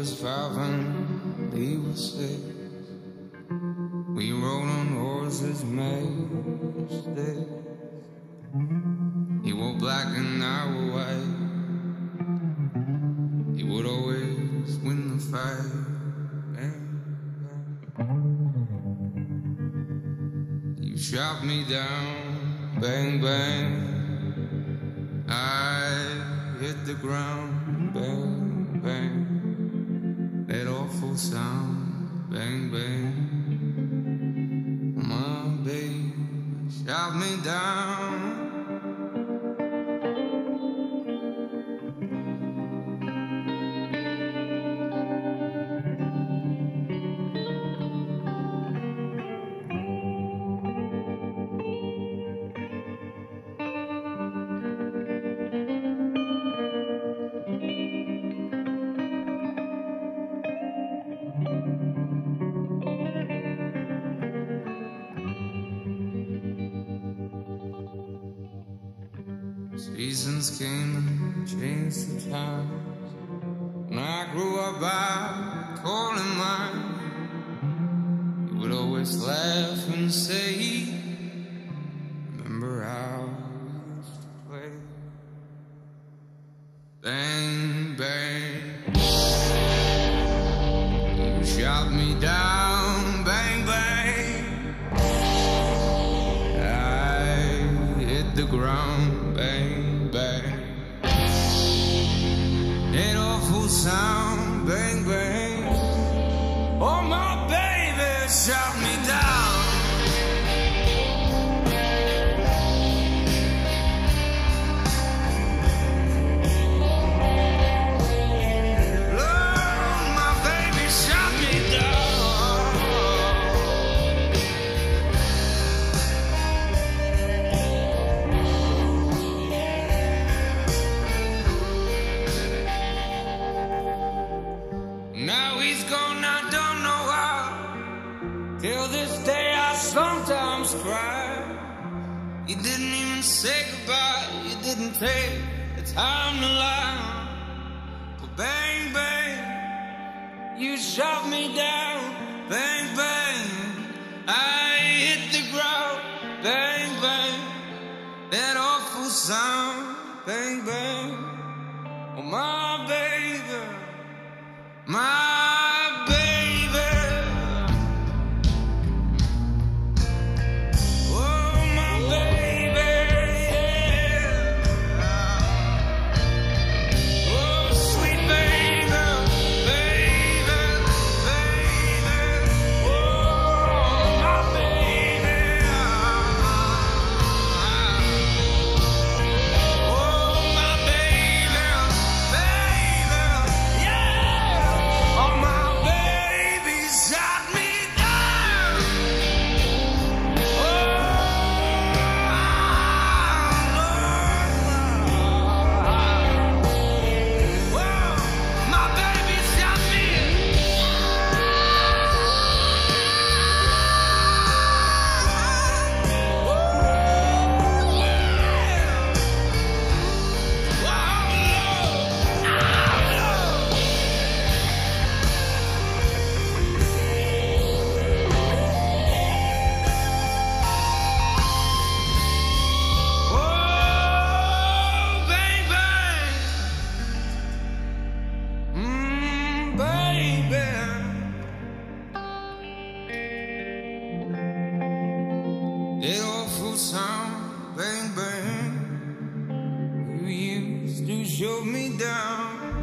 was 5 and he was 6. We rode on horses made sticks. He wore black and I wore white. He would always win the fight. You shot me down, bang, bang. I hit the ground, bang, bang. That awful sound, bang, bang. My baby shot me down. Seasons came and changed the times. When I grew up, I called him mine. He would always laugh and say, remember how we used to play? Bang, bang. You shot me down, bang, bang. I hit the ground, bang, bang. That awful sound, bang, bang. Oh, my baby shot me down. Lord, my baby shot me down. Now he's gone, I don't know how. Till this day I sometimes cry. You didn't even say goodbye. You didn't take the time to lie. But bang, bang, you shot me down. Bang, bang, I hit the ground. Bang, bang, that awful sound. Bang, bang, oh my baby, my baby. Oh, my baby, yeah. Oh, sweet baby, baby, baby. Oh, my baby. Oh, my baby, baby, yeah. Oh, my baby shot me down. Oh, Lord. My baby shot me. Oh, bang, bang. Baby. That awful sound, bang, bang. You used to show me down.